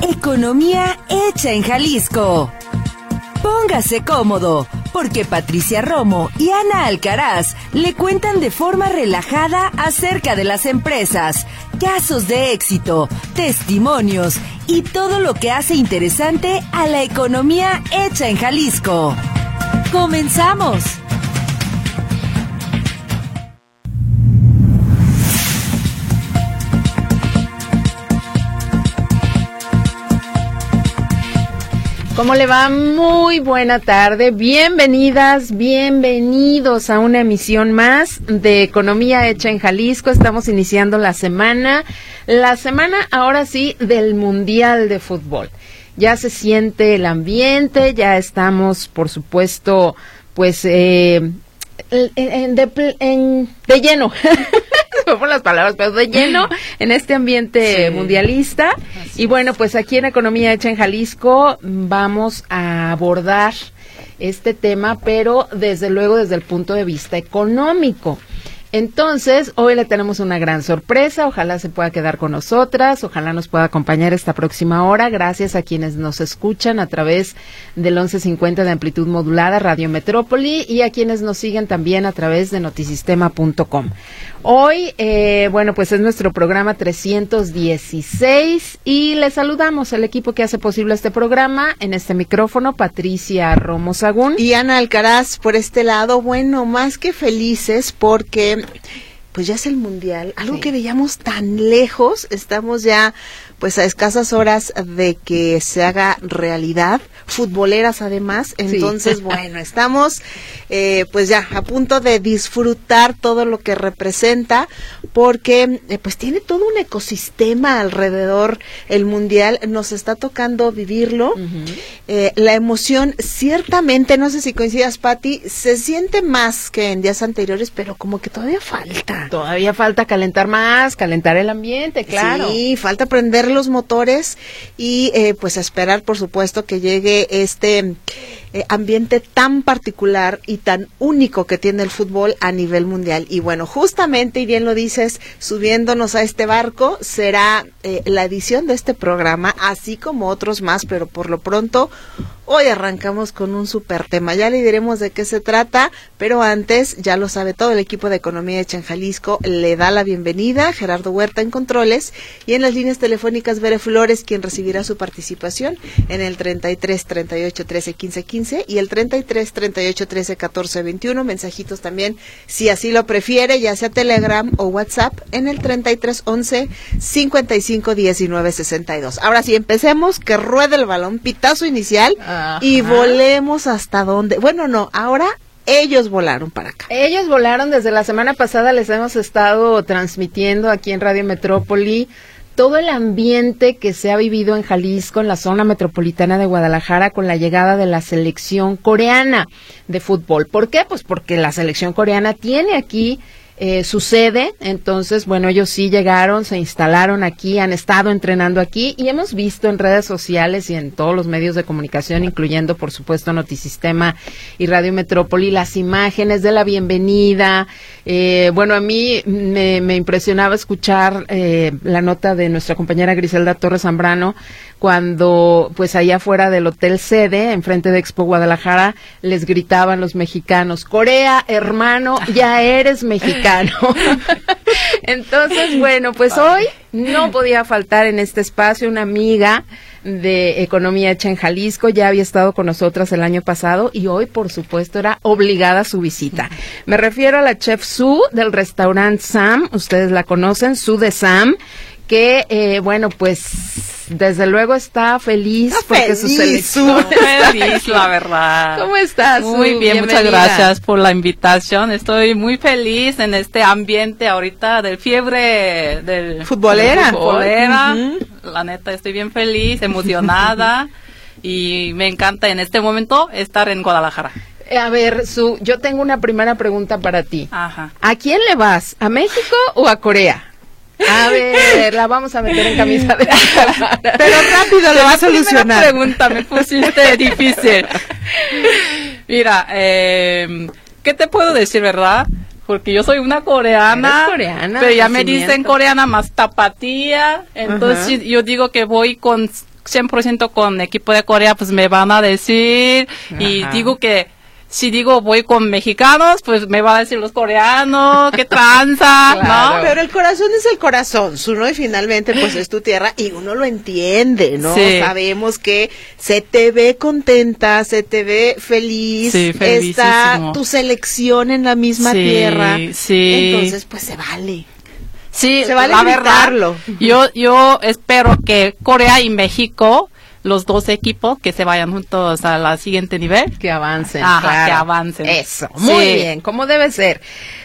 Economía hecha en Jalisco. Póngase cómodo, porque Patricia Romo y Ana Alcaraz le cuentan de forma relajada acerca de las empresas, casos de éxito, testimonios y todo lo que hace interesante a la economía hecha en Jalisco. ¡Comenzamos! ¿Cómo le va? Muy buena tarde. Bienvenidas, bienvenidos a una emisión más de Economía Hecha en Jalisco. Estamos iniciando la semana ahora sí del Mundial de Fútbol. Ya se siente el ambiente, ya estamos, por supuesto, pues de lleno. Por las palabras, pero de lleno en este ambiente mundialista. Y bueno, pues aquí en Economía Hecha en Jalisco vamos a abordar este tema, pero desde luego desde el punto de vista económico. Entonces, hoy le tenemos una gran sorpresa, ojalá se pueda quedar con nosotras, ojalá nos pueda acompañar esta próxima hora, gracias a quienes nos escuchan a través del 1150 de amplitud modulada, Radio Metrópoli, y a quienes nos siguen también a través de notisistema.com. Hoy, bueno, pues es nuestro programa 316 y le saludamos al equipo que hace posible este programa. En este micrófono, Patricia Romo Sagún. Y Ana Alcaraz por este lado. Bueno, más que felices porque pues ya es el Mundial, algo que veíamos tan lejos, estamos ya pues a escasas horas de que se haga realidad, futboleras además, entonces bueno, estamos pues ya a punto de disfrutar todo lo que representa, porque pues tiene todo un ecosistema alrededor el Mundial, nos está tocando vivirlo, la emoción ciertamente, no sé si coincidas Pati, se siente más que en días anteriores, pero como que todavía falta. Todavía falta calentar más, calentar el ambiente, claro. Sí, falta prender los motores y pues esperar, por supuesto, que llegue este ambiente tan particular y tan único que tiene el fútbol a nivel mundial. Y bueno, justamente, y bien lo dices, subiéndonos a este barco, será la edición de este programa, así como otros más, pero por lo pronto, hoy arrancamos con un súper tema. Ya le diremos de qué se trata, pero antes, ya lo sabe todo el equipo de Economía Hecha en Jalisco, le da la bienvenida, Gerardo Huerta en controles, y en las líneas telefónicas Bere Flores, quien recibirá su participación en el 33 38 13 15 15 y el 33 38 13 14 21, mensajitos también, si así lo prefiere, ya sea Telegram o WhatsApp, en el 33 11 55 19 62. Ahora sí, empecemos, que ruede el balón, pitazo inicial. Ajá. Y volemos hasta donde, bueno, no, ahora ellos volaron para acá. Ellos volaron desde la semana pasada, les hemos estado transmitiendo aquí en Radio Metrópoli todo el ambiente que se ha vivido en Jalisco, en la zona metropolitana de Guadalajara, con la llegada de la selección coreana de fútbol. ¿Por qué? Pues porque la selección coreana tiene aquí su sede, entonces, bueno, ellos sí llegaron, se instalaron aquí, han estado entrenando aquí y hemos visto en redes sociales y en todos los medios de comunicación, incluyendo, por supuesto, Notisistema y Radio Metrópoli, las imágenes de la bienvenida. Bueno, a mí me impresionaba escuchar la nota de nuestra compañera Griselda Torres Zambrano, cuando, pues, allá afuera del hotel sede, enfrente de Expo Guadalajara, les gritaban los mexicanos: Corea, hermano, ya eres mexicano. Entonces, bueno, pues hoy no podía faltar en este espacio una amiga de Economía Hecha en Jalisco, ya había estado con nosotras el año pasado y hoy, por supuesto, era obligada su visita. Me refiero a la chef Sue del restaurante Sam, ustedes la conocen, Sue de Sam, que, bueno, pues desde luego está feliz porque su selección está feliz, la verdad. ¿Cómo estás? Muy bien, muchas gracias por la invitación. Estoy muy feliz en este ambiente ahorita del fiebre del futbolera. La neta, estoy bien feliz, emocionada y me encanta en este momento estar en Guadalajara. A ver, Su, yo tengo una primera pregunta para ti. Ajá. ¿A quién le vas? ¿A México o a Corea? A ver, la vamos a meter en camisa de pero rápido lo va a solucionar. Pregunta, me pusiste difícil. Mira, ¿qué te puedo decir, verdad? Porque yo soy una coreana, coreana, pero ya me dicen coreana más tapatía, entonces yo digo que voy con 100% con equipo de Corea, pues me van a decir, y digo que si digo voy con mexicanos, pues me va a decir los coreanos, qué tranza, Claro. ¿no? Pero el corazón es el corazón, ¿no? Y finalmente pues es tu tierra y uno lo entiende, ¿no? Sí. Sabemos que se te ve contenta, se te ve feliz, Sí, está felicísimo. tu selección en la misma Sí, tierra. sí. Entonces pues se vale. Sí, Se vale la verdad, gritarlo. yo espero que Corea y México, los dos equipos, que se vayan juntos a la siguiente nivel. Que avancen. Ajá, claro. que avancen. Eso, muy Sí. bien, como debe ser.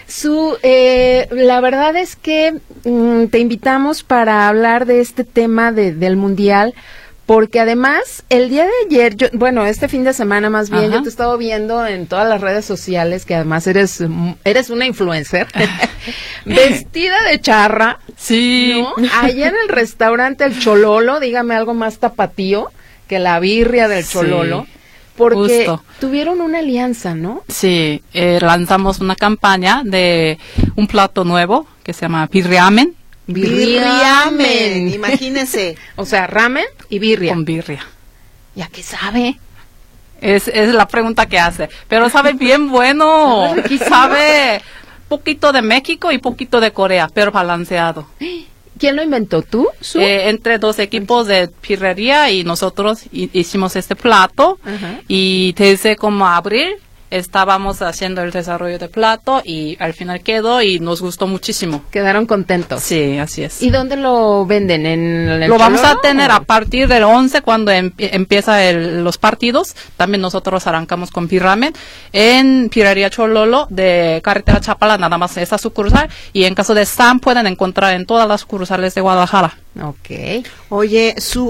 La verdad es que te invitamos para hablar de este tema del Mundial, porque además, el día de ayer, este fin de semana más bien, Ajá. yo te he estado viendo en todas las redes sociales, que además eres una influencer, vestida de charra, Sí. ¿no? Allá en el restaurante El Chololo, dígame algo más tapatío que la birria del Sí, Chololo, porque justo. tuvieron una alianza, ¿no? Sí, lanzamos una campaña de un plato nuevo que se llama birriamen Birriamen, imagínese. O sea, ramen y birria. con birria. ¿Y a qué sabe? Es la pregunta que hace. Pero sabe bien bueno. Sabe poquito de México y poquito de Corea, pero balanceado. ¿Quién lo inventó? ¿Tú? ¿Su? Entre dos equipos de birrería y nosotros hicimos este plato. Ajá. Y desde como abril estábamos haciendo el desarrollo de plato y al final quedó y nos gustó muchísimo. Quedaron contentos. Sí, así es. ¿Y dónde lo venden? ¿En el Lo vamos a Chololo? tener a partir del 11 cuando empieza los partidos. También nosotros arrancamos con birramen en Birrería Chololo de Carretera Chapala, nada más esa sucursal. Y en caso de Sam pueden encontrar en todas las sucursales de Guadalajara. Ok. Oye,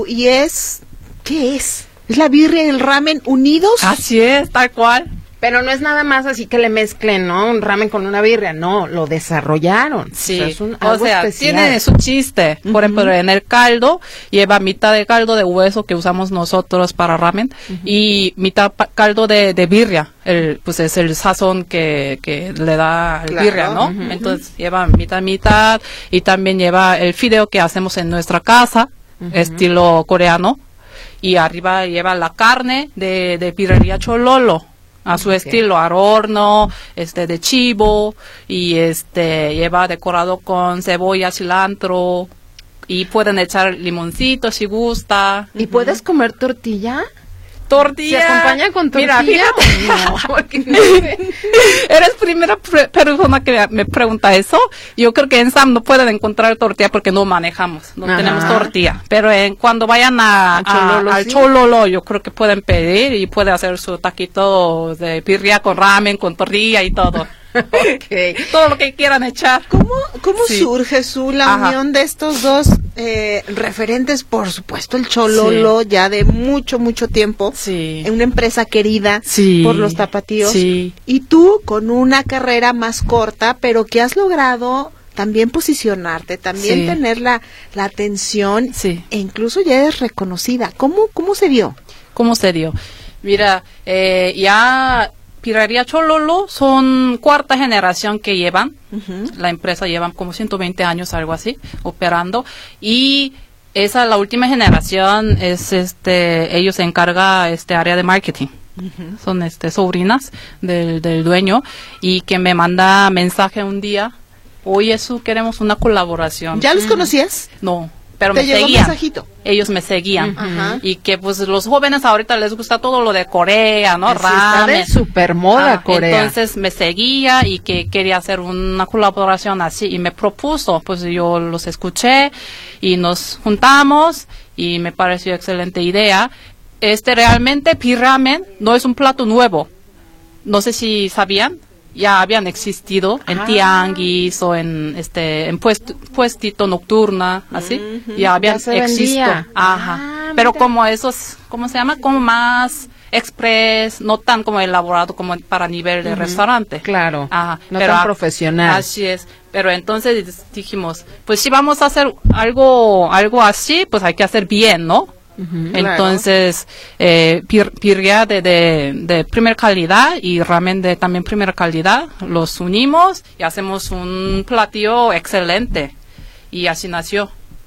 ¿qué es? ¿Es la birria y el ramen unidos? Así es, tal cual. Pero no es nada más así que le mezclen, ¿no? Un ramen con una birria. No, lo desarrollaron. Sí, O sea, es o algo sea, especial. tiene su chiste. Por ejemplo, en el caldo lleva mitad de caldo de hueso que usamos nosotros para ramen y mitad caldo de birria. Pues es el sazón que le da al Claro. birria, ¿no? Entonces lleva mitad y también lleva el fideo que hacemos en nuestra casa, estilo coreano, y arriba lleva la carne de Birrería Chololo. A su estilo, al horno, de chivo, y lleva decorado con cebolla, cilantro, y pueden echar limoncito si gusta. ¿Y puedes comer tortilla? Tortilla. ¿Se acompaña con tortilla? Mira, fíjate. No, porque no sé. Eres primera persona que me pregunta eso. Yo creo que en Sam no pueden encontrar tortilla porque no manejamos, no Ajá. tenemos tortilla. Pero cuando vayan A Chololo, al sí. Chololo, yo creo que pueden pedir y puede hacer su taquito de birria con ramen, con tortilla y todo. Ok. Todo lo que quieran echar. ¿Cómo Sí. surge la Ajá. unión de estos dos referentes? Por supuesto, el Chololo, ya de mucho, mucho tiempo. Sí. Una empresa querida Sí. por los tapatíos. Sí. Y tú con una carrera más corta, pero que has logrado también posicionarte, también Sí. tener la atención, Sí. e incluso ya eres reconocida. ¿Cómo se dio? ¿Cómo se dio? Mira, ya Birrería Chololo son cuarta generación que llevan. La empresa llevan como 120 años, algo así, operando. Y esa, la última generación, es ellos se encarga área de marketing. Son sobrinas del dueño y que me manda mensaje un día. Oye, queremos una colaboración. ¿Ya los conocías? No, pero ¿Te me llegó un seguían. mensajito? Ellos me seguían. Ajá. Y que pues los jóvenes ahorita les gusta todo lo de Corea, ¿no? Sí, está de Ramen. supermoda Corea. Entonces me seguía y que quería hacer una colaboración así y me propuso, pues yo los escuché y nos juntamos y me pareció excelente idea. Realmente birramen no es un plato nuevo. No sé si sabían. Ya habían existido en tianguis o en puestito nocturna, así. Ya habían Ya se existido. vendía. Ajá. Ah, Pero mira. como esos, ¿cómo se llama? Como más express, no tan como elaborado como para nivel de restaurante. Claro, Ajá. no tan profesional. Así es. Pero entonces dijimos, pues si vamos a hacer algo así, pues hay que hacer bien, ¿no? Entonces, birria de primera calidad y ramen de también primera calidad, los unimos y hacemos un platillo excelente. Y así nació.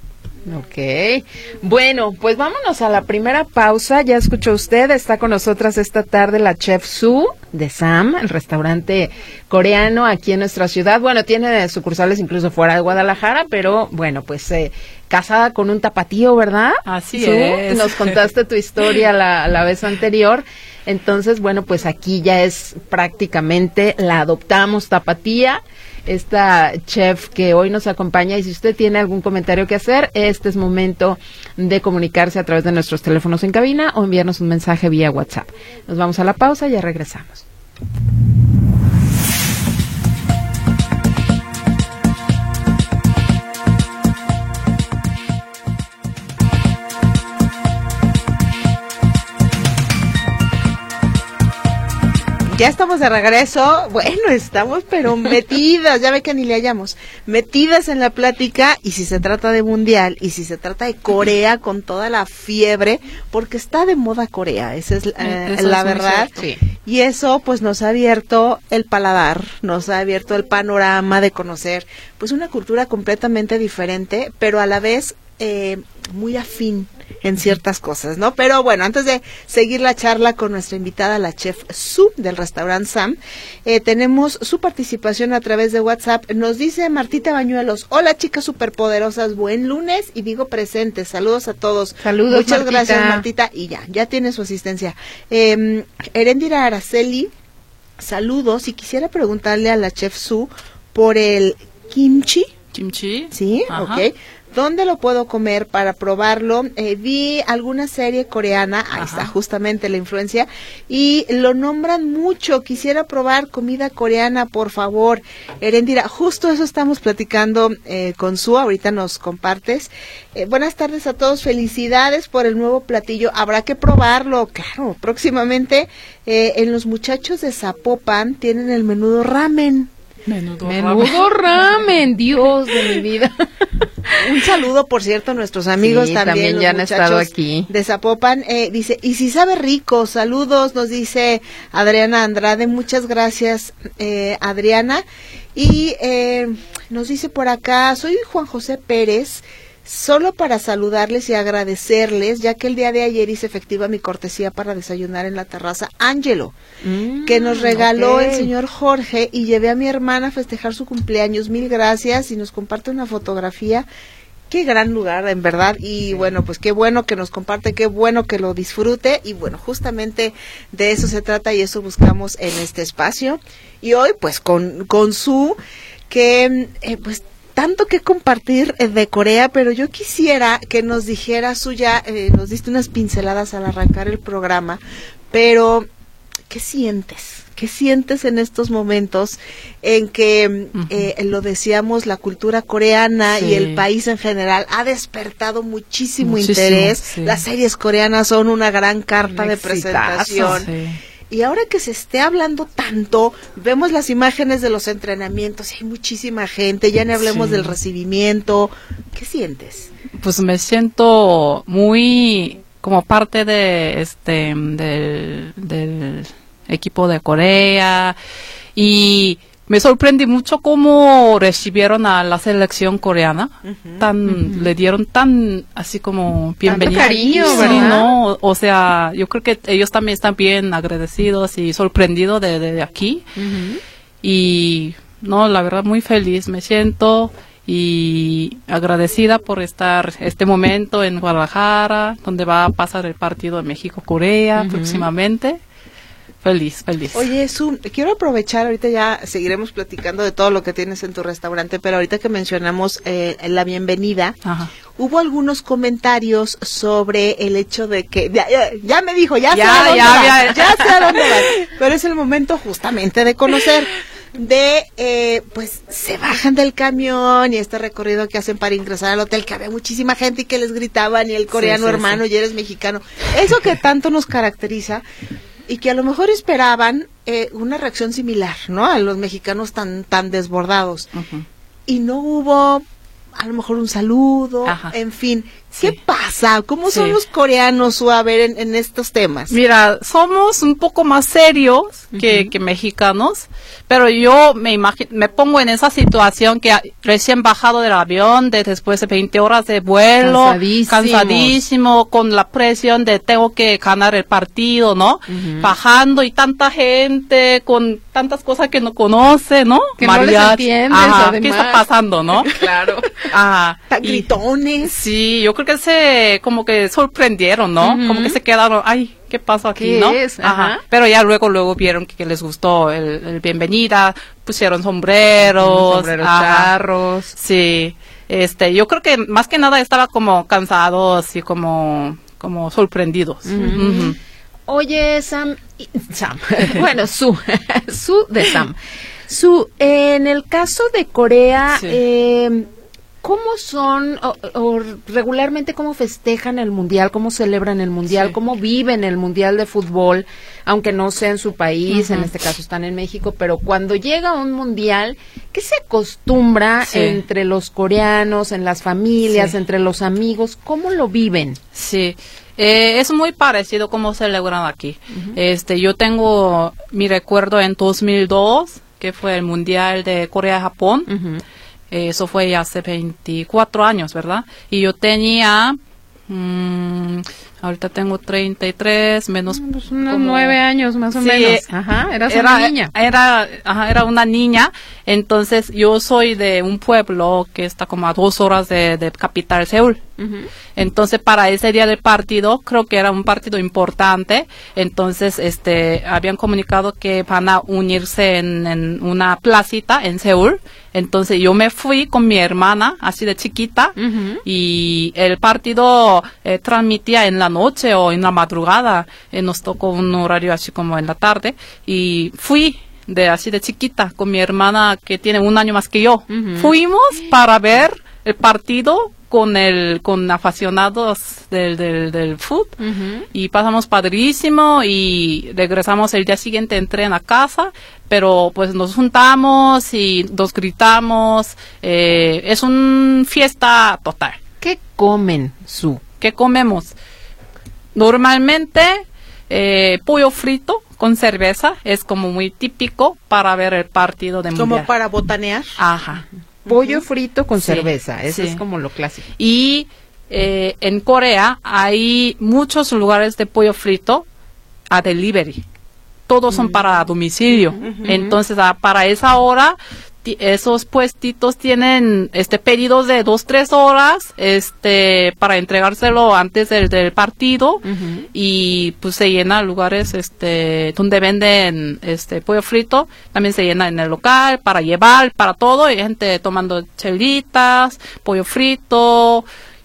Ok, bueno, pues vámonos a la primera pausa. Ya escuchó usted, está con nosotras esta tarde la chef Su de Sam, el restaurante coreano aquí en nuestra ciudad. Bueno, tiene sucursales incluso fuera de Guadalajara, pero bueno, pues casada con un tapatío, ¿verdad? Así Su, es. nos contaste tu historia la vez anterior. Entonces, bueno, pues aquí ya es prácticamente la adoptamos tapatía, esta chef que hoy nos acompaña, y si usted tiene algún comentario que hacer, este es momento de comunicarse a través de nuestros teléfonos en cabina o enviarnos un mensaje vía WhatsApp. Nos vamos a la pausa y ya regresamos. Ya estamos de regreso. Bueno, estamos pero metidas, ya ve que ni le hallamos, metidas en la plática, y si se trata de mundial, y si se trata de Corea con toda la fiebre, porque está de moda Corea, esa es la verdad. Sí. Y eso pues nos ha abierto el paladar, nos ha abierto el panorama de conocer pues una cultura completamente diferente, pero a la vez muy afín en ciertas cosas, ¿no? Pero bueno, antes de seguir la charla con nuestra invitada, la chef Su del restaurante Sam, tenemos su participación a través de WhatsApp. Nos dice Martita Bañuelos: hola chicas superpoderosas, buen lunes, y digo presente, saludos a todos. Saludos, muchas Martita. gracias Martita, y ya tiene su asistencia. Heréndira Araceli, saludos, y quisiera preguntarle a la chef Su por el kimchi. Kimchi. Sí, Ajá. ok. ¿Dónde lo puedo comer para probarlo? Vi alguna serie coreana, ahí está justamente la influencia, y lo nombran mucho. Quisiera probar comida coreana, por favor. Erendira, justo eso estamos platicando con Su, ahorita nos compartes. Buenas tardes a todos, felicidades por el nuevo platillo. Habrá que probarlo, claro, próximamente. En los muchachos de Zapopan tienen el menudo ramen. Menudo ramen, Dios de mi vida. Un saludo, por cierto, a nuestros amigos Sí, también los ya han estado muchachos aquí de Zapopan. Dice, y si sabe rico, saludos, nos dice Adriana Andrade. Muchas gracias, Adriana. Y nos dice por acá, soy Juan José Pérez, solo para saludarles y agradecerles, ya que el día de ayer hice efectiva mi cortesía para desayunar en la terraza Ángelo, que nos regaló el señor Jorge, y llevé a mi hermana a festejar su cumpleaños. Mil gracias, y nos comparte una fotografía. Qué gran lugar, en verdad, y bueno, pues qué bueno que nos comparte, qué bueno que lo disfrute, y bueno, justamente de eso se trata y eso buscamos en este espacio. Y hoy, pues con Su, que pues tanto que compartir de Corea, pero yo quisiera que nos dijera, Su, ya nos diste unas pinceladas al arrancar el programa, pero ¿qué sientes? ¿Qué sientes en estos momentos en que, lo decíamos, la cultura coreana y el país en general ha despertado muchísimo interés? Sí. Las series coreanas son una gran carta de presentación. Sí. Y ahora que se esté hablando tanto, vemos las imágenes de los entrenamientos, y hay muchísima gente, ya no hablemos del recibimiento. ¿Qué sientes? Pues me siento muy como parte de del equipo de Corea, y me sorprendí mucho cómo recibieron a la selección coreana, le dieron tan así como bienvenida. Tanto cariño, sí, ¿verdad? ¿no? O sea, yo creo que ellos también están bien agradecidos y sorprendidos de aquí. Y no, la verdad muy feliz me siento, y agradecida por estar este momento en Guadalajara, donde va a pasar el partido de México-Corea próximamente. Feliz. Oye, Su, quiero aprovechar, ahorita ya seguiremos platicando de todo lo que tienes en tu restaurante, pero ahorita que mencionamos la bienvenida, hubo algunos comentarios sobre el hecho de que, ya me dijo, ya sé a dónde va, pero es el momento justamente de conocer, pues se bajan del camión y este recorrido que hacen para ingresar al hotel, que había muchísima gente y que les gritaban, y el coreano hermano, y eres mexicano, eso que tanto nos caracteriza, y que a lo mejor esperaban una reacción similar, ¿no? A los mexicanos tan desbordados. Y no hubo a lo mejor un saludo, Ajá. en fin. Sí. ¿Qué pasa? ¿Cómo son Sí. los coreanos, a ver, en estos temas? Mira, somos un poco más serios que mexicanos, pero yo me pongo en esa situación que recién bajado del avión, después de 20 horas de vuelo, cansadísimo, con la presión de tengo que ganar el partido, ¿no? Bajando y tanta gente, con tantas cosas que no conoce, ¿no? Que no les entiendes, además. ¿Qué está pasando, no? Claro. Tan gritones. Sí, yo creo que como que sorprendieron, ¿no? Como que se quedaron, ay, ¿qué pasó aquí, ¿Qué no? es? Ajá. Ajá. Pero ya luego vieron que les gustó el bienvenida, pusieron sombreros, charros. Sí. Yo creo que más que nada estaba como cansados y como sorprendidos. Ujú. Oye, Sam, bueno, Su de Sam. En el caso de Corea, Sí. ¿cómo son o regularmente cómo festejan el mundial, cómo celebran el mundial, Sí. cómo viven el mundial de fútbol, aunque no sea en su país, en este caso están en México, pero cuando llega un mundial, ¿qué se acostumbra Sí. entre los coreanos, en las familias, Sí. entre los amigos? ¿Cómo lo viven? Sí, es muy parecido como celebran aquí. Yo tengo mi recuerdo en 2002, que fue el Mundial de Corea-Japón. Eso fue ya hace 24 años, ¿verdad? Y yo tenía, ahorita tengo 33, menos Unos como 9 años más o Sí, menos. Ajá, eras una niña. Era una niña. Entonces yo soy de un pueblo que está como a 2 horas de capital Seúl. Entonces para ese día del partido, creo que era un partido importante. Entonces habían comunicado que van a unirse en una placita en Seúl. Entonces yo me fui con mi hermana, así de chiquita, y el partido transmitía en la noche o en la madrugada. Nos tocó un horario así como en la tarde, y fui así de chiquita con mi hermana que tiene un año más que yo. Fuimos para ver el partido con aficionados del fútbol, y pasamos padrísimo y regresamos el día siguiente en tren a casa, pero pues nos juntamos y nos gritamos. Es una fiesta total. ¿Qué comen, Su? ¿Qué comemos? Normalmente pollo frito con cerveza es como muy típico para ver el partido de mundial. Como para botanear. Ajá. Pollo frito con Sí, cerveza, eso sí. es como lo clásico. Y en Corea hay muchos lugares de pollo frito a delivery. Todos son para domicilio. Entonces, para esa hora, esos puestitos tienen pedidos de 2-3 horas para entregárselo antes del partido. Y pues se llena lugares donde venden pollo frito. También se llena en el local para llevar, para todo. Y hay gente tomando chelitas, pollo frito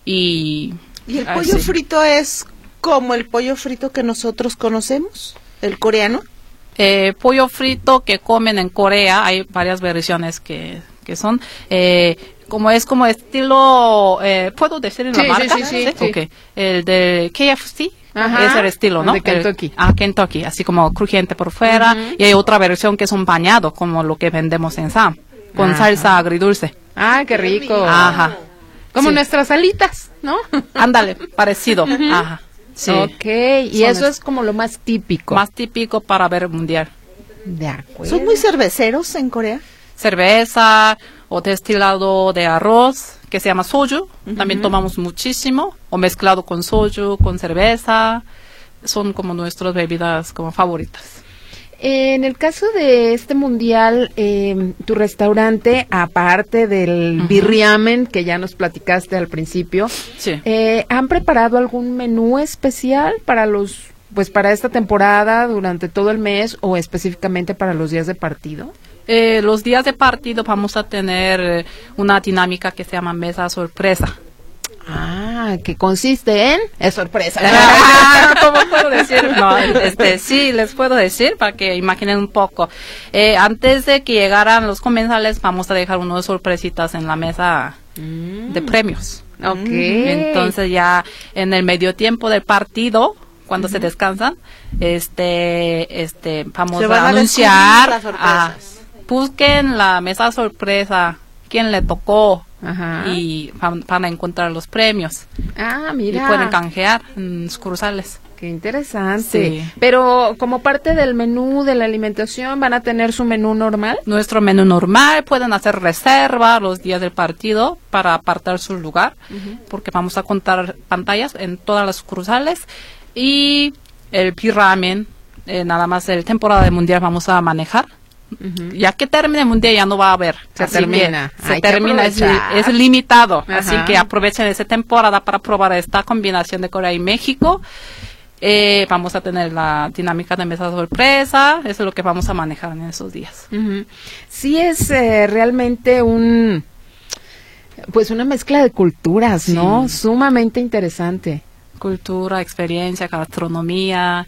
y el pollo así. frito es como el pollo frito que nosotros conocemos, el coreano. Pollo frito que comen en Corea, hay varias versiones que son, como estilo, ¿puedo decir en la Sí, marca? sí. Okay. El de KFC. Ajá, Es el estilo, ¿no? de Kentucky. Kentucky, así como crujiente por fuera. Y hay otra versión que es un bañado, como lo que vendemos en Sam, con Ajá. salsa agridulce. Ah, qué rico. Ajá. Como Sí. nuestras alitas, ¿no? Ándale, parecido. Ajá. Sí. Ok, y Son eso es como lo más típico. Más típico para ver el mundial. De acuerdo. ¿Son muy cerveceros en Corea? Cerveza o destilado de arroz que se llama soju, también tomamos muchísimo, o mezclado con soju, con cerveza, son como nuestras bebidas como favoritas. En el caso de este mundial, tu restaurante, aparte del birriamen que ya nos platicaste al principio, Sí. ¿han preparado algún menú especial para para esta temporada durante todo el mes o específicamente para los días de partido? Los días de partido vamos a tener una dinámica que se llama mesa sorpresa. Ah, que consiste en... Es sorpresa. ¿Cómo puedo decir? No, sí, les puedo decir para que imaginen un poco. Antes de que llegaran los comensales, vamos a dejar unas sorpresitas en la mesa de premios. Ok. Entonces ya en el medio tiempo del partido, cuando se descansan, vamos Se van a a anunciar, descubrir las sorpresas. busquen la mesa sorpresa, quién le tocó, Ajá. y van a encontrar los premios. Ah, Y mira. pueden canjear en sucursales. Qué interesante. Sí. Pero como parte del menú de la alimentación, ¿van a tener su menú normal? Nuestro menú normal, pueden hacer reserva los días del partido para apartar su lugar, porque vamos a contar pantallas en todas las sucursales. Y el P-Ramen, nada más el temporada de mundial vamos a manejar. Ya que termine el mundial ya no va a haber. Se Así termina. que Hay que aprovechar. es limitado. Ajá. Así que aprovechen esa temporada para probar esta combinación de Corea y México. Vamos a tener la dinámica de mesa sorpresa. Eso es lo que vamos a manejar en esos días. Ujú. Sí es realmente pues una mezcla de culturas, ¿no? Sí. Sumamente interesante. Cultura, experiencia, gastronomía.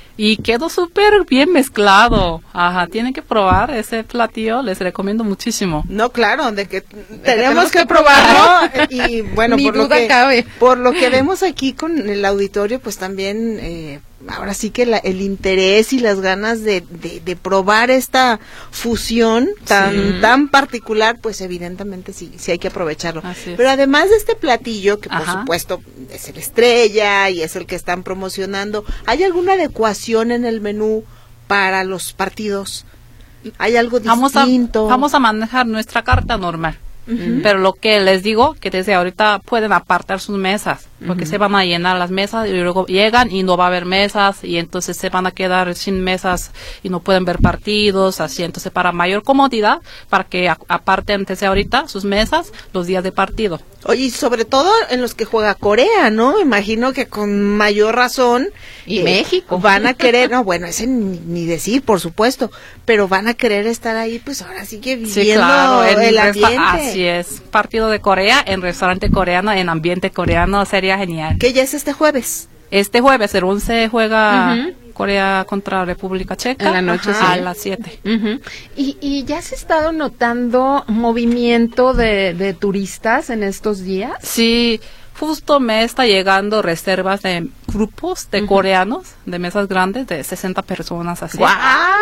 Y quedó súper bien mezclado. Ajá, tienen que probar ese platillo, les recomiendo muchísimo. No, claro, de que tenemos tenemos que que probarlo. Y bueno, Ni por lo duda que cabe. por lo que vemos aquí con el auditorio, pues también ahora sí que el interés y las ganas de probar esta fusión tan particular, pues evidentemente sí hay que aprovecharlo. Así es. Pero además de este platillo, que por Ajá. supuesto es el estrella y es el que están promocionando, ¿hay alguna adecuación en el menú para los partidos? ¿Hay algo distinto? Vamos a manejar nuestra carta normal. Pero lo que les digo, que desde ahorita pueden apartar sus mesas, porque se van a llenar las mesas y luego llegan y no va a haber mesas y entonces se van a quedar sin mesas y no pueden ver partidos, así. Entonces, para mayor comodidad, para que aparten desde ahorita sus mesas los días de partido. Oye, y sobre todo en los que juega Corea, ¿no? Me imagino que con mayor razón. Y México. Van a querer, no, bueno, ese ni decir, por supuesto, pero van a querer estar ahí, pues ahora sí que viviendo Sí, claro, el ambiente. así es. Partido de Corea en restaurante coreano, en ambiente coreano, sería genial. Que ya es este jueves. Este jueves, el 11, juega Ujú. Corea contra República Checa En la noche, a sí. las 7. Ujú. Y ya se ha estado notando movimiento de turistas en estos días. Sí, justo me está llegando reservas de grupos de coreanos, de mesas grandes, de 60 personas así. ¡Guau!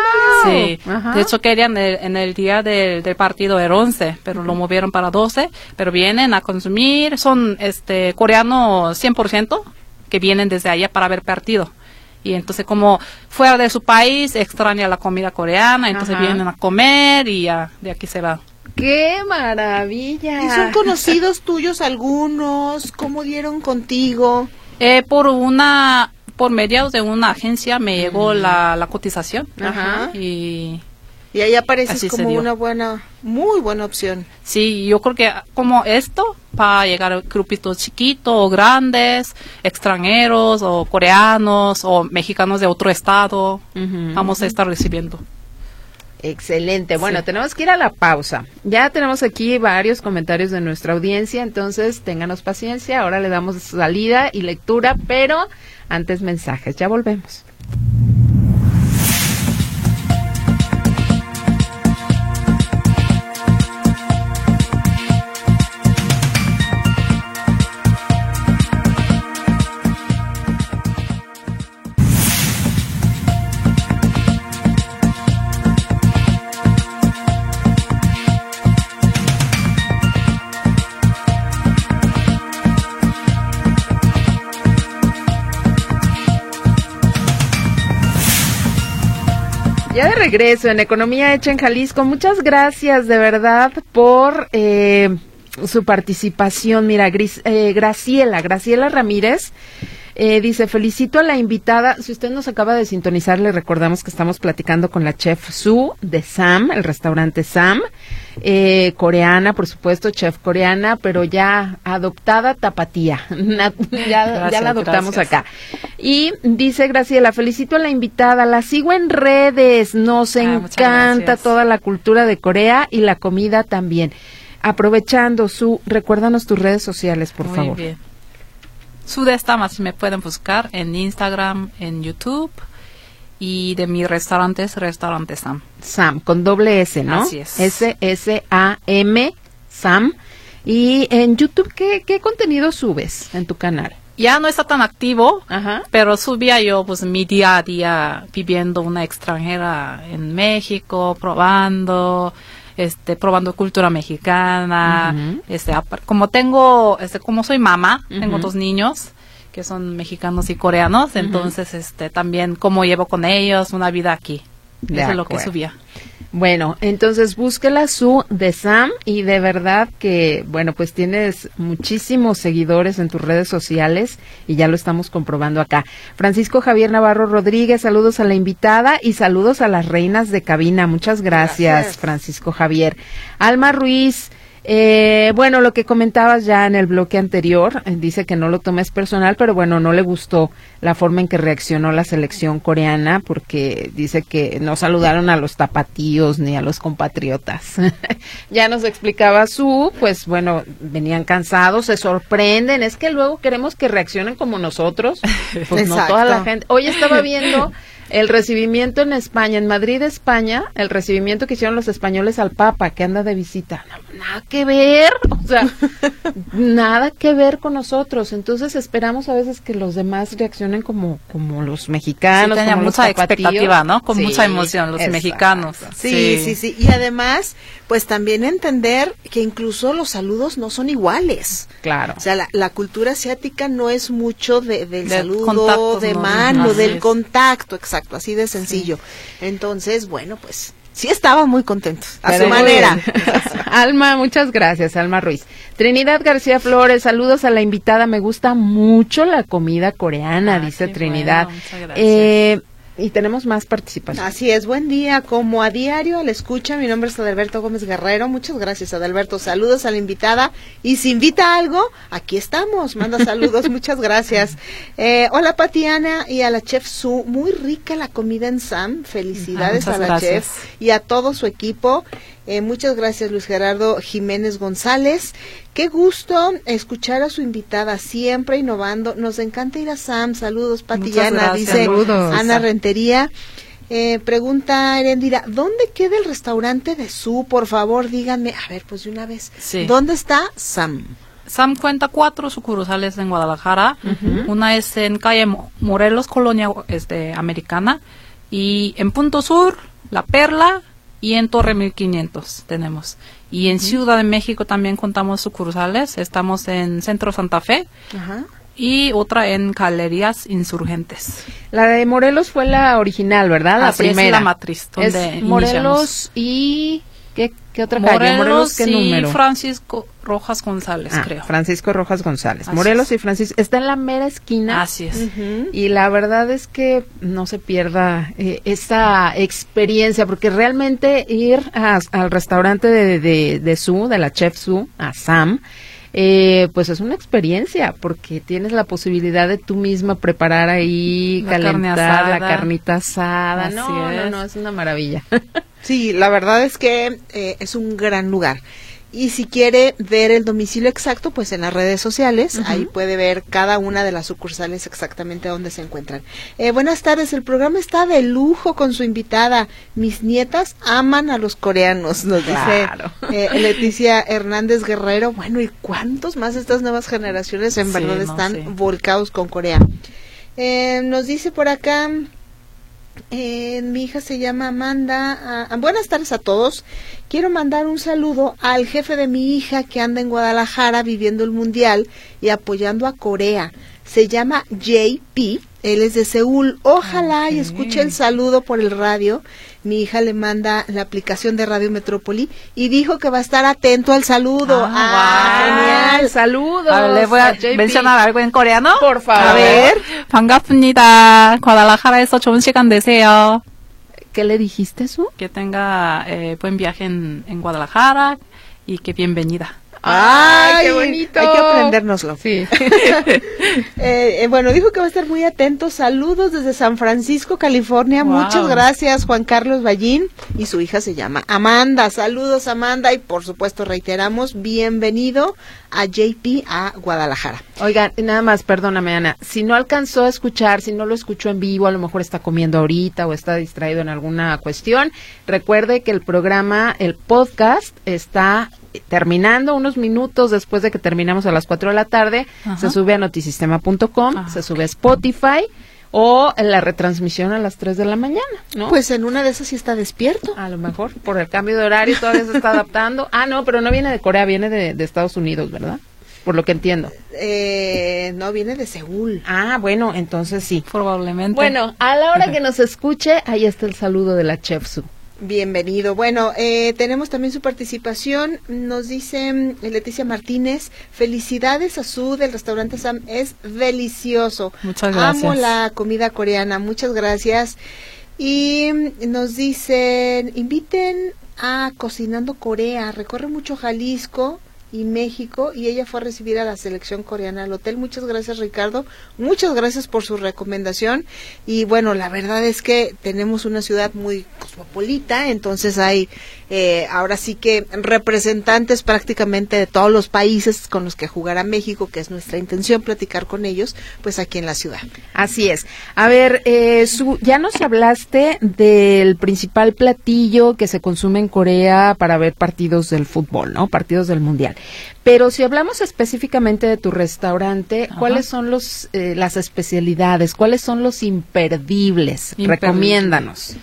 Sí, Ajá. de hecho querían en el día del partido el 11, pero lo movieron para 12, pero vienen a consumir, son coreanos 100% que vienen desde allá para ver partido. Y entonces como fuera de su país extraña la comida coreana, entonces Ajá. vienen a comer y ya de aquí se va. ¡Qué maravilla! ¿Y son conocidos tuyos algunos? ¿Cómo dieron contigo? Por mediados de una agencia me llegó la cotización. Ajá. Y Y ahí apareces Así se como dio. una muy buena opción. sí, yo creo que como esto, para llegar a grupitos chiquitos o grandes, extranjeros o coreanos o mexicanos de otro estado, Ujú. vamos a estar recibiendo. Excelente. Bueno, Sí. tenemos que ir a la pausa. Ya tenemos aquí varios comentarios de nuestra audiencia, entonces ténganos paciencia. Ahora le damos salida y lectura, pero antes mensajes. Ya volvemos. Ya de regreso en Economía Hecha en Jalisco. Muchas gracias de verdad por su participación. Mira, Graciela Ramírez dice, felicito a la invitada. Si usted nos acaba de sintonizar, le recordamos que estamos platicando con la chef Su de Sam, el restaurante Sam, coreana, por supuesto, chef coreana, pero ya adoptada tapatía. Ya la adoptamos gracias. acá. Y dice Graciela, felicito a la invitada, la sigo en redes, nos Muchas encanta gracias. toda la cultura de Corea y la comida también. Aprovechando recuérdanos tus redes sociales, por Muy favor. bien. Sudestamas me pueden buscar en Instagram, en YouTube y de mi restaurante es Restaurante Sam. Sam, con doble S, ¿no? Así es. S-S-A-M, Sam. Y en YouTube, ¿qué contenido subes en tu canal? Ya no está tan activo, Ajá. pero subía yo pues mi día a día viviendo una extranjera en México, probando probando cultura mexicana, como soy mamá, tengo 2 niños que son mexicanos y coreanos, entonces también cómo llevo con ellos una vida aquí. Eso es lo que subía. Bueno, entonces búsquela de Sam, y de verdad que, bueno, pues tienes muchísimos seguidores en tus redes sociales y ya lo estamos comprobando acá. Francisco Javier Navarro Rodríguez, saludos a la invitada y saludos a las reinas de cabina. Muchas gracias. Francisco Javier. Alma Ruiz, bueno, lo que comentabas ya en el bloque anterior, dice que no lo tomes personal, pero bueno, no le gustó la forma en que reaccionó la selección coreana, porque dice que no saludaron a los tapatíos ni a los compatriotas. Ya nos explicaba pues bueno, venían cansados, se sorprenden, es que luego queremos que reaccionen como nosotros, pues Exacto. no toda la gente. Hoy estaba viendo el recibimiento en España, en Madrid, España, el recibimiento que hicieron los españoles al Papa, que anda de visita. No, nada que ver, o sea, nada que ver con nosotros. Entonces esperamos a veces que los demás reaccionen como los mexicanos, Sí, tenía como los mucha tapatíos. expectativa, ¿no? Con Sí, mucha emoción, los exacto. mexicanos. Sí. Y además, pues también entender que incluso los saludos no son iguales. Claro. O sea, la cultura asiática no es mucho del saludo contacto, de ¿no? mano, Así del es. contacto, exacto, así de sencillo. Entonces, bueno, pues sí estaban muy contentos, a Pero su muy manera. bien. Alma, muchas gracias, Alma Ruiz. Trinidad García Flores, saludos a la invitada. Me gusta mucho la comida coreana, dice qué Trinidad. bueno, muchas gracias. Y tenemos más participación. Así es, buen día, como a diario le escucha, mi nombre es Adalberto Gómez Guerrero, muchas gracias Adalberto, saludos a la invitada, y si invita a algo, aquí estamos, manda saludos, muchas gracias. Hola Patiana y a la chef Su, muy rica la comida en Sam, felicidades Muchas a la gracias. chef y a todo su equipo. Muchas gracias Luis Gerardo Jiménez González. Qué gusto escuchar a su invitada, siempre innovando. Nos encanta ir a Sam. Saludos, Patiana, gracias. dice Saludos. Ana Rentería. Pregunta Erendira, ¿dónde queda el restaurante de Su? Por favor, díganme. A ver, pues de una vez. Sí. ¿Dónde está Sam? Sam cuenta 4 sucursales en Guadalajara. Una es en calle Morelos, Colonia Americana. Y en Punto Sur, La Perla, y en Torre 1500 tenemos. Y en Ciudad de México también contamos sucursales. Estamos en Centro Santa Fe Ajá. y otra en Galerías Insurgentes. La de Morelos fue la original, ¿verdad? La Así primera. es la matriz donde Es Morelos iniciamos. y... ¿Qué otra calle? Morelos ¿qué y número? Francisco Rojas González, creo. Francisco Rojas González. Así Morelos es. y Francisco. Está en la mera esquina. Así es. Y la verdad es que no se pierda esta experiencia, porque realmente ir al restaurante de Su, de la chef Su, a Sam, pues es una experiencia, porque tienes la posibilidad de tú misma preparar ahí, La carne calentar asada. la carnita asada. Así No, es. es una maravilla. Sí, la verdad es que es un gran lugar. Y si quiere ver el domicilio exacto, pues en las redes sociales, ahí puede ver cada una de las sucursales exactamente dónde se encuentran. Buenas tardes, el programa está de lujo con su invitada. Mis nietas aman a los coreanos, nos Claro. dice Leticia Hernández Guerrero. Bueno, ¿y cuántos más de estas nuevas generaciones en Sí, verdad no, están sí. volcados con Corea? Nos dice por acá... mi hija se llama Amanda. Buenas tardes a todos. Quiero mandar un saludo al jefe de mi hija que anda en Guadalajara viviendo el mundial y apoyando a Corea. Se llama JP. Él es de Seúl. Ojalá y escuche el saludo por el radio. Mi hija le manda la aplicación de Radio Metrópoli y dijo que va a estar atento al saludo. Genial. Saludos. A ver, le voy a JP. mencionar algo en coreano. Por favor. A ver. 반갑습니다. Guadalajara에서 좋은 시간 되세요. ¿Qué le dijiste, Su? Que tenga buen viaje en Guadalajara y que bienvenida. ¡Ay, qué bonito! Hay que aprendérnoslo. Sí. Bueno, dijo que va a estar muy atento. Saludos desde San Francisco, California. Wow. Muchas gracias, Juan Carlos Ballín. Y su hija se llama Amanda. Saludos, Amanda. Y por supuesto, reiteramos, bienvenido a JP a Guadalajara. Oigan, nada más, perdóname, Ana, si no alcanzó a escuchar, si no lo escuchó en vivo, a lo mejor está comiendo ahorita o está distraído en alguna cuestión, recuerde que el programa, el podcast, está terminando unos minutos después de que terminamos a las 4 de la tarde. Ajá. Se sube a notisistema.com, se sube a Spotify, O en la retransmisión a las 3 de la mañana, ¿no? Pues en una de esas sí está despierto. A lo mejor, por el cambio de horario todavía se está adaptando. Ah, no, pero no viene de Corea, viene de Estados Unidos, ¿verdad? Por lo que entiendo. No, viene de Seúl. Ah, bueno, entonces sí. Probablemente. Bueno, a la hora que nos escuche, ahí está el saludo de la Chef Su. Bienvenido. Bueno, tenemos también su participación. Nos dice Leticia Martínez, felicidades a Su del restaurante Sam, es delicioso. Muchas gracias. Amo la comida coreana, muchas gracias. Y nos dicen, inviten a Cocinando Corea, recorre mucho Jalisco y México, y ella fue a recibir a la selección coreana al hotel. Muchas gracias, Ricardo, muchas gracias por su recomendación. Y bueno, la verdad es que tenemos una ciudad muy cosmopolita, entonces hay ahora sí que representantes prácticamente de todos los países con los que jugará México, que es nuestra intención platicar con ellos, pues aquí en la ciudad. Así es. A ver, ya nos hablaste del principal platillo que se consume en Corea para ver partidos del fútbol, ¿no? Partidos del Mundial. Pero si hablamos específicamente de tu restaurante, Ajá. ¿cuáles son las especialidades? ¿Cuáles son los imperdibles? Recomiéndanos.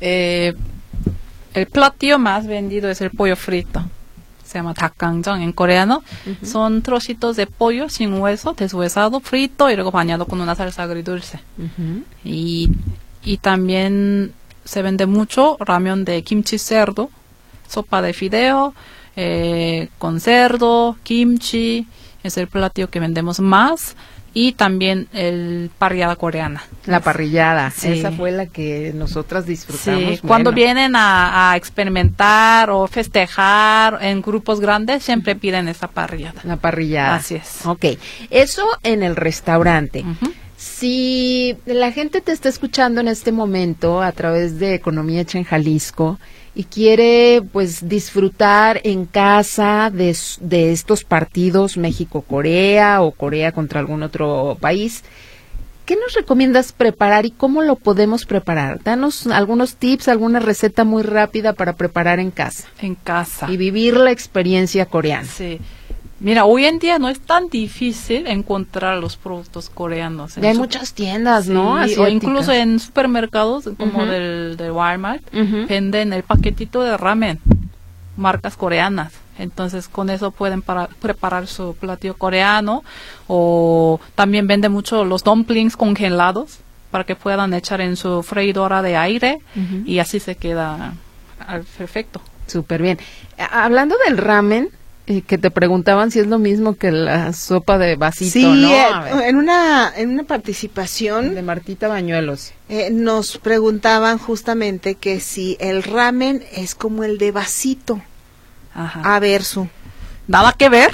El platillo más vendido es el pollo frito. Se llama 닭강정 en coreano. Son trocitos de pollo sin hueso, deshuesado, frito y luego bañado con una salsa agridulce. Y también se vende mucho ramen de kimchi cerdo, sopa de fideo, con cerdo, kimchi, es el platillo que vendemos más. Y también el parrillada coreana. La parrillada, Sí. esa fue la que nosotras disfrutamos. Sí, cuando Bueno. vienen a experimentar o festejar en grupos grandes, siempre piden esa parrillada. La parrillada. Así es. Ok, eso en el restaurante. Ujú. Si la gente te está escuchando en este momento a través de Economía Hecha en Jalisco y quiere pues disfrutar en casa de estos partidos México-Corea o Corea contra algún otro país, ¿qué nos recomiendas preparar y cómo lo podemos preparar? Danos algunos tips, alguna receta muy rápida para preparar en casa En casa. y vivir la experiencia coreana. Sí. Mira, hoy en día no es tan difícil encontrar los productos coreanos. Ya hay muchas tiendas, ¿no? Sí, o Asiáticas. incluso en supermercados como Ujú. del Walmart Ujú. venden el paquetito de ramen, marcas coreanas. Entonces con eso pueden preparar su platillo coreano, o también vende mucho los dumplings congelados para que puedan echar en su freidora de aire Ujú. y así se queda perfecto. Súper bien. Hablando del ramen, que te preguntaban si es lo mismo que la sopa de vasito, Sí, ¿no? A ver, en una participación de Martita Bañuelos. nos preguntaban justamente que si el ramen es como el de vasito. Ajá. A ver, Su. Nada que ver.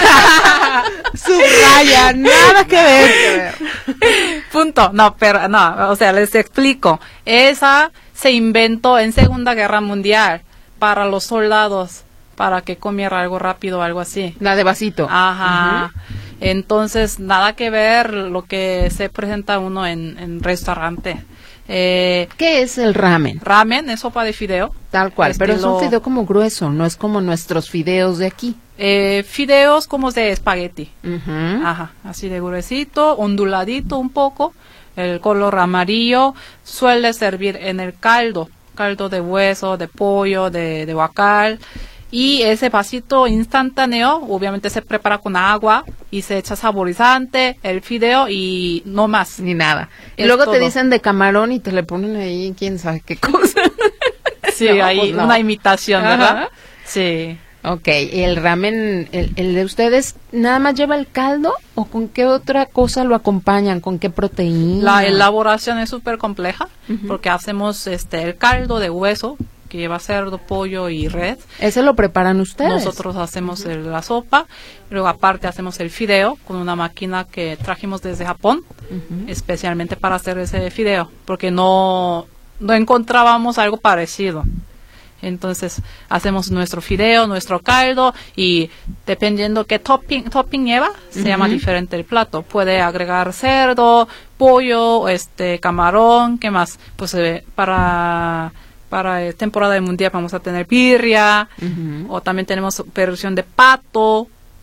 Subraya, nada que ver. Punto. No, pero no, o sea, les explico. Esa se inventó en Segunda Guerra Mundial para los soldados, para que comiera algo rápido o algo así. La de vasito. Ajá. Entonces, nada que ver lo que se presenta uno en restaurante. ¿Qué es el ramen? Ramen es sopa de fideo. Tal cual, pero es un Estilo- fideo como grueso, no es como nuestros fideos de aquí. Fideos como de espagueti. Ujú. Ajá, así de gruesito, onduladito un poco. El color amarillo suele servir en el caldo de hueso, de pollo, de guacal. Y ese vasito instantáneo, obviamente se prepara con agua y se echa saborizante, el fideo y no más. Ni nada. Y Es luego te todo. dicen de camarón y te le ponen ahí quién sabe qué cosa. Sí, No, hay pues no. una imitación, Ajá. ¿verdad? Sí. Ok, ¿y el ramen, el de ustedes, nada más lleva el caldo o con qué otra cosa lo acompañan? ¿Con qué proteína? La elaboración es súper compleja porque hacemos el caldo de hueso que lleva cerdo, pollo y res. ¿Ese lo preparan ustedes? Nosotros hacemos la sopa, luego aparte hacemos el fideo con una máquina que trajimos desde Japón, especialmente para hacer ese fideo, porque no encontrábamos algo parecido. Entonces hacemos nuestro fideo, nuestro caldo y dependiendo qué topping lleva, se llama diferente el plato. Puede agregar cerdo, pollo, camarón, ¿qué más? Pues para temporada de mundial vamos a tener birria, o también tenemos versión de pato,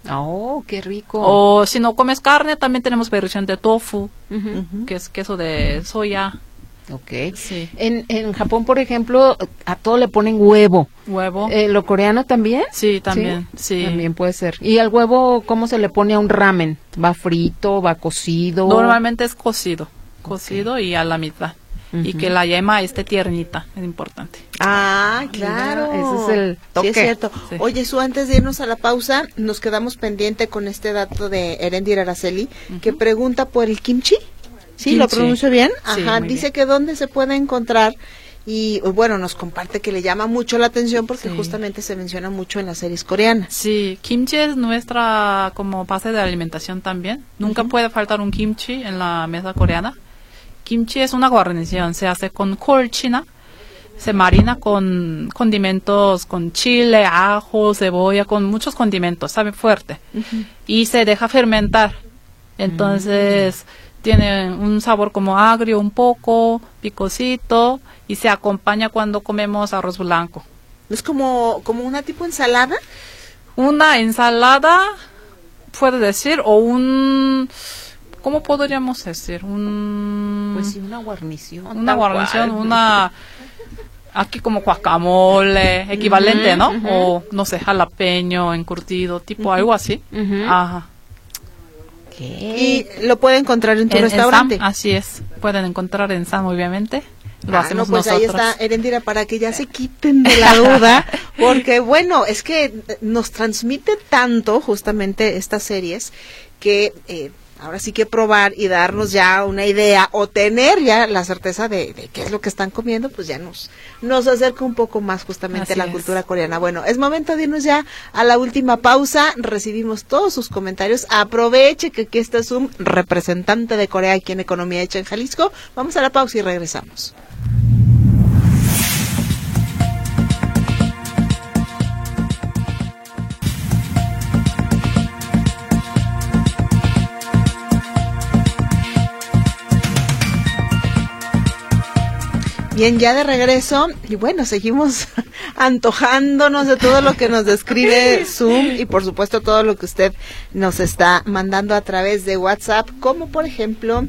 Oh, qué rico. O si no comes carne, también tenemos versión de tofu, Ujú. que es queso de soya. Ok. Sí. En Japón, por ejemplo, a todo le ponen huevo. Huevo. ¿Lo coreano también? Sí, también, sí. También puede ser. ¿Y al huevo cómo se le pone a un ramen? ¿Va frito, va cocido? Normalmente es cocido y a la mitad. Y Ujú. que la yema esté tiernita, es importante. Ah, claro. Mira, ese es el toque. Sí, es cierto. Sí. Oye, Su, antes de irnos a la pausa, nos quedamos pendiente con este dato de Erendir Araceli, que pregunta por el kimchi. ¿Sí? ¿Lo Kimchi. pronuncio bien? Sí, Ajá, muy dice bien. que dónde se puede encontrar y, bueno, nos comparte que le llama mucho la atención porque Sí. justamente se menciona mucho en las series coreanas. Sí, kimchi es nuestra como base de alimentación también. Nunca puede faltar un kimchi en la mesa coreana. Kimchi es una guarnición, se hace con col china, se marina con condimentos, con chile, ajo, cebolla, con muchos condimentos, sabe fuerte. Y se deja fermentar. Entonces tiene un sabor como agrio un poco, picosito, y se acompaña cuando comemos arroz blanco. ¿Es como una tipo ensalada? Una ensalada, puede decir, o un... ¿Cómo podríamos decir? Pues sí, una guarnición. Una tal guarnición, cual. una... Aquí como guacamole, equivalente, ¿no? ujú. O, no sé, jalapeño, encurtido, tipo algo así. Ujú. Ajá. Ok. Y lo puede encontrar en tu En restaurante. Sam, así es. Pueden encontrar en Sam, obviamente. Lo Ah, hacemos no, pues nosotros. ahí está, Erendira, para que ya se quiten de la duda, porque bueno, es que nos transmite tanto justamente estas series que ahora sí que probar y darnos ya una idea o tener ya la certeza de qué es lo que están comiendo, pues ya nos acerca un poco más justamente a Así la es. cultura coreana. Bueno, es momento de irnos ya a la última pausa, recibimos todos sus comentarios, aproveche que aquí está Zoom, representante de Corea aquí en Economía Hecha en Jalisco. Vamos a la pausa y regresamos. Bien, ya de regreso, y bueno, seguimos antojándonos de todo lo que nos describe Zoom y por supuesto todo lo que usted nos está mandando a través de WhatsApp, como por ejemplo,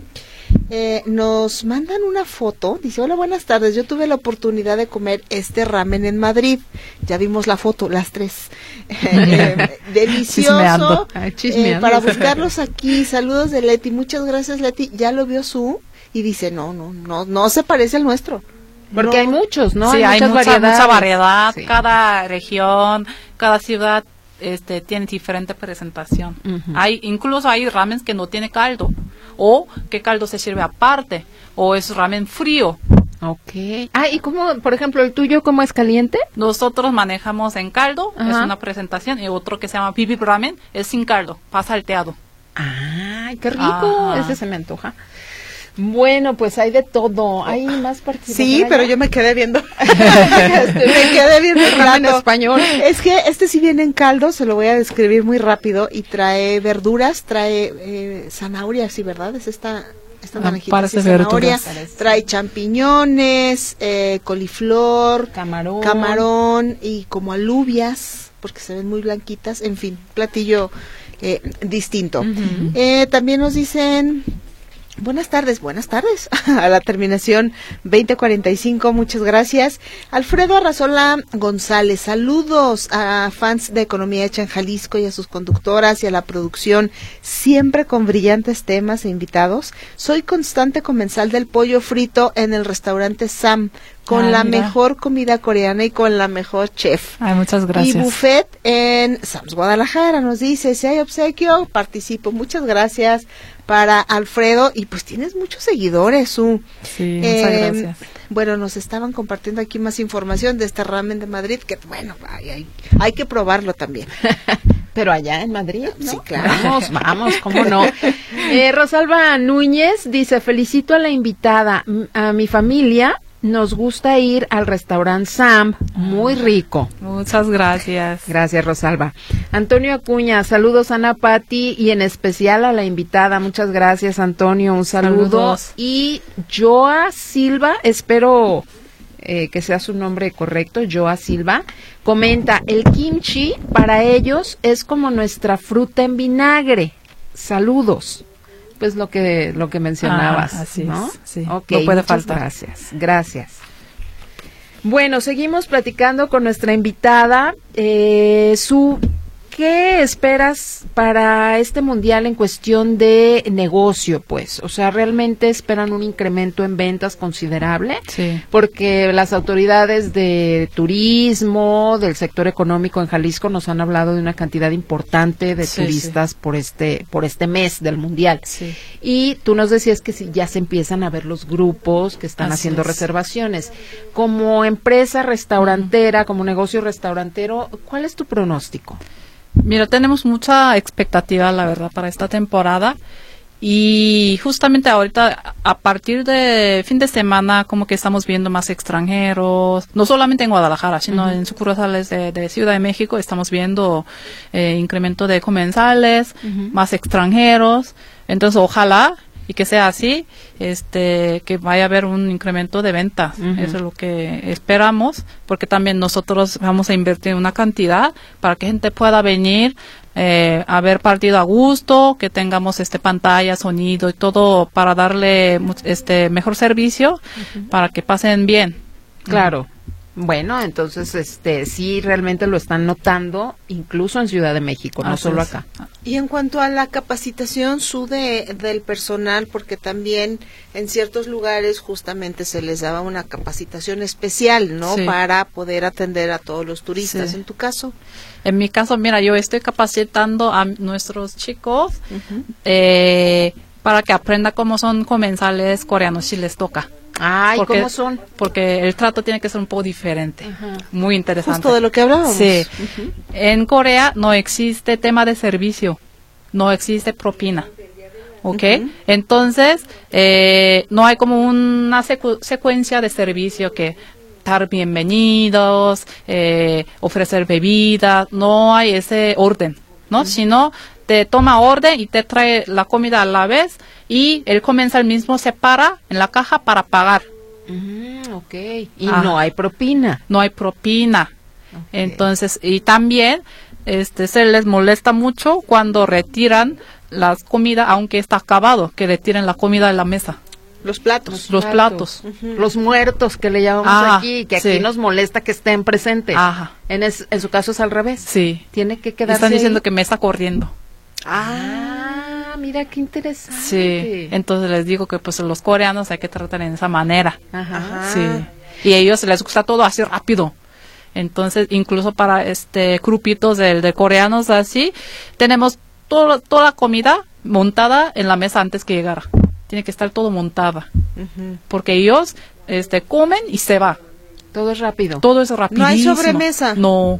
nos mandan una foto, dice, hola, buenas tardes, yo tuve la oportunidad de comer este ramen en Madrid, ya vimos la foto, las tres, delicioso, Chismeando. Ay, chismeando. para buscarlos aquí, saludos de Leti, muchas gracias Leti, ya lo vio Zoom y dice, no se parece al nuestro. Porque No. hay muchos, ¿no? Sí, hay muchas variedades. mucha variedad. Sí. Cada región, cada ciudad tiene diferente presentación. Ujú. Incluso hay ramen que no tiene caldo, o que caldo se sirve aparte, o es ramen frío. Ok. Ah, ¿y cómo, por ejemplo, el tuyo, cómo es caliente? Nosotros manejamos en caldo, es Ajá. una presentación, y otro que se llama bibimbap ramen es sin caldo, pasa salteado. Ay, qué rico. Ajá. Ese se me antoja. Bueno, pues hay de todo. Hay más participación. Sí, pero allá? yo me quedé viendo. Me quedé viendo el Ramen plato. español. Es que este sí viene en caldo, se lo voy a describir muy rápido y trae verduras, trae zanahoria, sí, ¿verdad? Es esta naranjita, parece sí, zanahoria, verduras. trae champiñones, coliflor, camarón y como alubias, porque se ven muy blanquitas, en fin, platillo distinto. También nos dicen... Buenas tardes, a la terminación 2045, muchas gracias. Alfredo Arrazola González, saludos a fans de Economía Hecha en Jalisco y a sus conductoras y a la producción, siempre con brillantes temas e invitados. Soy constante comensal del pollo frito en el restaurante Sam, con la mira. mejor comida coreana y con la mejor chef. Ay, muchas Y gracias. buffet en Sam's Guadalajara, nos dice, si hay obsequio, participo. Muchas gracias para Alfredo. Y pues tienes muchos seguidores, Su. Sí, muchas gracias. Bueno, nos estaban compartiendo aquí más información de este ramen de Madrid, que bueno, hay que probarlo también. Pero allá en Madrid, ¿no? Sí, claro. Vamos, cómo no. Rosalba Núñez dice, felicito a la invitada. A mi familia nos gusta ir al restaurante Sam, muy rico. Muchas gracias. Gracias, Rosalba. Antonio Acuña, saludos Ana Pati y en especial a la invitada. Muchas gracias, Antonio, un saludo. Saludos. Y Joa Silva, espero que sea su nombre correcto, Joa Silva, comenta, el kimchi para ellos es como nuestra fruta en vinagre. Saludos. Pues lo que mencionabas, así ¿no? es, sí. Okay, no puede muchas faltar. Gracias. Bueno, seguimos platicando con nuestra invitada. ¿Qué esperas para este mundial en cuestión de negocio, pues? O sea, ¿realmente esperan un incremento en ventas considerable? Sí. Porque las autoridades de turismo, del sector económico en Jalisco nos han hablado de una cantidad importante de turistas por este mes del mundial. Sí. Y tú nos decías que ya se empiezan a ver los grupos que están haciendo reservaciones. Como empresa restaurantera, como negocio restaurantero, ¿cuál es tu pronóstico? Mira, tenemos mucha expectativa, la verdad, para esta temporada. Y justamente ahorita, a partir de fin de semana, como que estamos viendo más extranjeros, no solamente en Guadalajara, sino en sucursales de Ciudad de México, estamos viendo incremento de comensales, más extranjeros. Entonces, ojalá y que sea así, que vaya a haber un incremento de ventas. Eso es lo que esperamos, porque también nosotros vamos a invertir una cantidad para que gente pueda venir a ver partido a gusto, que tengamos pantalla, sonido y todo para darle mejor servicio para que pasen bien. Claro. Bueno, entonces sí realmente lo están notando incluso en Ciudad de México, no solo acá. Y en cuanto a la capacitación del personal, porque también en ciertos lugares justamente se les daba una capacitación especial, ¿no? Sí. Para poder atender a todos los turistas. Sí. ¿En tu caso? En mi caso, mira, yo estoy capacitando a nuestros chicos para que aprendan cómo son comensales coreanos si les toca. Ay, ¿cómo son? Porque el trato tiene que ser un poco diferente. Muy interesante. Justo de lo que hablábamos. Sí. En Corea no existe tema de servicio, no existe propina. ¿Ok? Entonces, no hay como una secuencia de servicio que dar bienvenidos, ofrecer bebidas, no hay ese orden, ¿no? Sino te toma orden y te trae la comida a la vez y el comensal mismo se para en la caja para pagar. Ok. Y no hay propina. No hay propina. Okay. Entonces, y también se les molesta mucho cuando retiran las comidas, aunque está acabado, que retiren la comida de la mesa. Los platos. Los platos. Los muertos que le llamamos aquí, que aquí nos molesta que estén presentes. Ajá. En su caso es al revés. Sí. Tiene que quedarse Están diciendo ahí. que me está corriendo. Mira qué interesante. Sí. Entonces les digo que pues los coreanos hay que tratar en esa manera. Ajá. Sí. Y a ellos les gusta todo así rápido. Entonces, incluso para grupitos de coreanos así, tenemos toda la comida montada en la mesa antes que llegara. Tiene que estar todo montada. Porque ellos comen y se va. Todo es rápido. Todo es rapidísimo. ¿No hay sobremesa? No.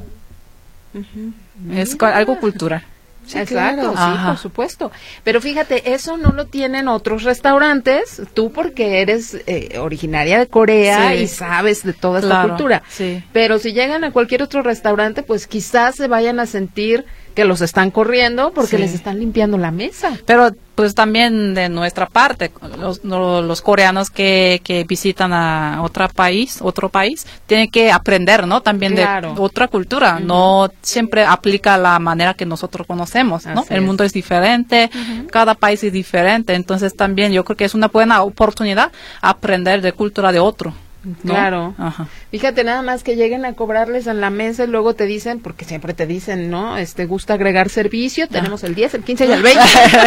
Es algo cultural. Sí, claro, sí, Ajá. por supuesto. Pero fíjate, eso no lo tienen otros restaurantes. Tú porque eres originaria de Corea Sí. y sabes de toda esta Claro, cultura. sí. Pero si llegan a cualquier otro restaurante, pues quizás se vayan a sentir que los están corriendo porque Sí. les están limpiando la mesa. Pero pues también de nuestra parte, los coreanos que visitan a otro país, tienen que aprender, ¿no? También Claro. de otra cultura. No siempre aplica la manera que nosotros conocemos, ¿no? Así El es. mundo es diferente, cada país es diferente. Entonces también yo creo que es una buena oportunidad aprender de cultura de otro, ¿no? Claro. Ajá. Fíjate nada más que lleguen a cobrarles en la mesa y luego te dicen, porque siempre te dicen, ¿no? Gusta agregar servicio, tenemos el 10, el 15 y el 20.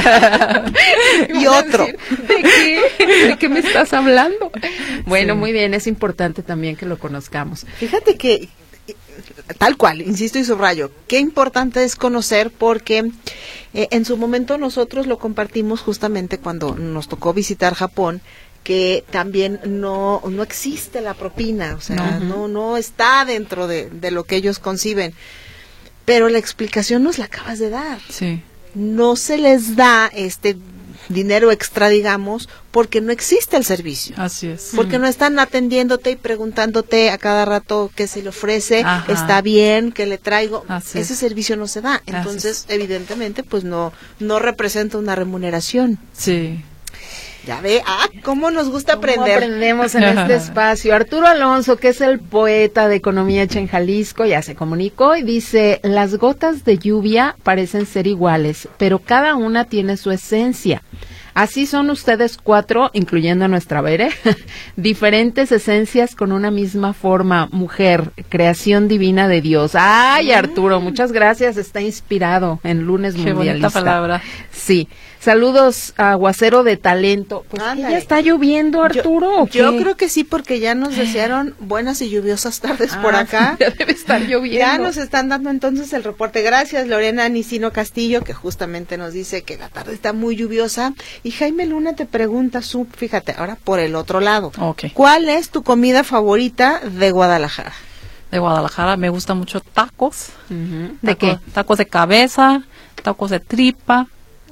Y otro. ¿De qué? ¿De qué me estás hablando? Bueno, muy bien, es importante también que lo conozcamos. Fíjate que, tal cual, insisto y subrayo, qué importante es conocer porque en su momento nosotros lo compartimos justamente cuando nos tocó visitar Japón, que también no existe la propina, o sea, no está dentro de lo que ellos conciben. Pero la explicación nos la acabas de dar. Sí. No se les da dinero extra, digamos, porque no existe el servicio. Así es. Porque no están atendiéndote y preguntándote a cada rato qué se le ofrece, Ajá. está bien, qué le traigo. Así Ese es. servicio no se da. Entonces, evidentemente, pues no representa una remuneración. Sí. Ya ve, cómo nos gusta ¿Cómo aprender. aprendemos en este espacio? Arturo Alonso, que es el poeta de Economía Hecha en Jalisco, ya se comunicó y dice, las gotas de lluvia parecen ser iguales, pero cada una tiene su esencia. Así son ustedes 4, incluyendo a nuestra Bere, diferentes esencias con una misma forma, mujer, creación divina de Dios. Ay, Arturo, muchas gracias, está inspirado en Lunes Qué Mundialista. bonita palabra. Sí, saludos a Aguacero de Talento. Pues que ya está lloviendo, Arturo. Yo creo que sí, porque ya nos desearon buenas y lluviosas tardes por acá. Ya debe estar lloviendo. Ya nos están dando entonces el reporte. Gracias, Lorena Nicino Castillo, que justamente nos dice que la tarde está muy lluviosa. Y Jaime Luna te pregunta, fíjate, ahora por el otro lado. Okay. ¿Cuál es tu comida favorita de Guadalajara? De Guadalajara me gustan mucho tacos. ¿De qué? Tacos de cabeza, tacos de tripa.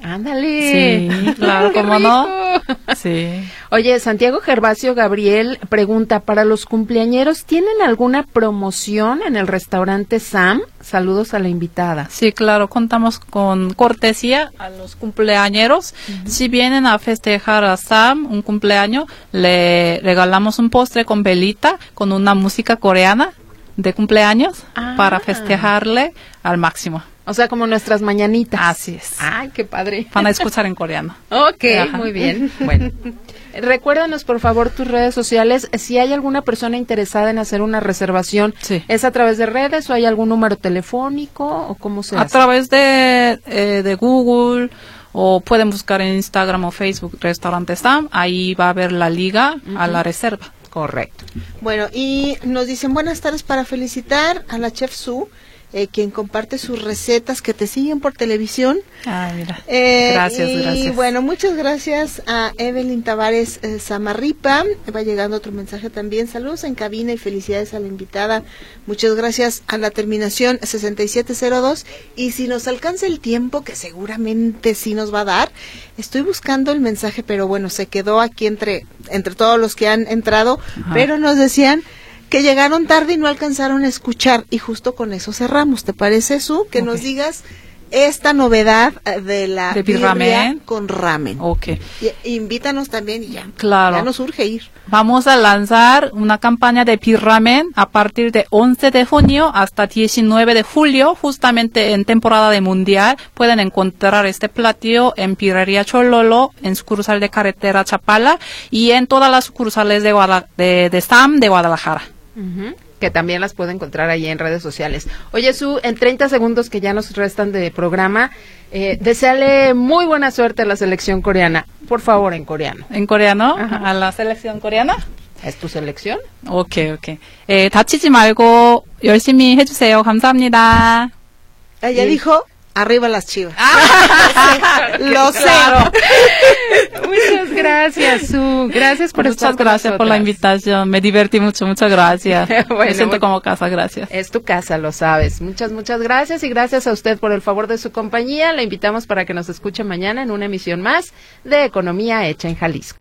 Ándale. Sí, claro, ¡Qué ¿cómo no? rico! Sí. Oye, Santiago Gervasio Gabriel pregunta, ¿para los cumpleañeros tienen alguna promoción en el restaurante Sam? Saludos a la invitada. Sí, claro, contamos con cortesía a los cumpleañeros. Si vienen a festejar a Sam un cumpleaños, le regalamos un postre con velita, con una música coreana de cumpleaños para festejarle al máximo. O sea, como nuestras mañanitas. Así es. Ay, qué padre. Van a escuchar en coreano. Ok, Ajá. muy bien. Bueno, recuérdanos por favor tus redes sociales. Si hay alguna persona interesada en hacer una reservación, Sí. ¿es a través de redes o hay algún número telefónico o cómo se A hace? través de Google, o pueden buscar en Instagram o Facebook Restaurante Sam. Ahí va a haber la liga a la reserva. Correcto. Bueno, y nos dicen buenas tardes para felicitar a la chef Sue, quien comparte sus recetas que te siguen por televisión. Ah, mira. Y Gracias. bueno, muchas gracias a Evelyn Tavares Samarripa. Va llegando otro mensaje también. Saludos en cabina y felicidades a la invitada. Muchas gracias a la terminación 6702. Y si nos alcanza el tiempo, que seguramente sí nos va a dar, estoy buscando el mensaje, pero bueno, se quedó aquí entre todos los que han entrado. Ajá. Pero nos decían que llegaron tarde y no alcanzaron a escuchar, y justo con eso cerramos. ¿Te parece, Su? Que nos digas esta novedad de la De birria birramen. con ramen. Ok. Y invítanos también y ya. Claro. Ya nos urge ir. Vamos a lanzar una campaña de birramen a partir de 11 de junio hasta 19 de julio, justamente en temporada de mundial. Pueden encontrar este platillo en Birrería Chololo, en sucursal de Carretera Chapala y en todas las sucursales de Sam de Guadalajara. Que también las puede encontrar ahí en redes sociales. Oye, Su, en 30 segundos que ya nos restan de programa, deséale muy buena suerte a la selección coreana. Por favor, en coreano. ¿En coreano? Ajá. ¿A la selección coreana? ¿Es tu selección? 오케이. 다치지 말고 열심히 해주세요. 감사합니다. Ella dijo, arriba las Chivas. Lo sé. Claro. Muchas gracias, Su. Gracias por estar Muchas con gracias por la nosotras. invitación. Me divertí mucho. Muchas gracias. Bueno, Me siento muy- como casa. Gracias. Es tu casa, lo sabes. Muchas gracias y gracias a usted por el favor de su compañía. La invitamos para que nos escuche mañana en una emisión más de Economía Hecha en Jalisco.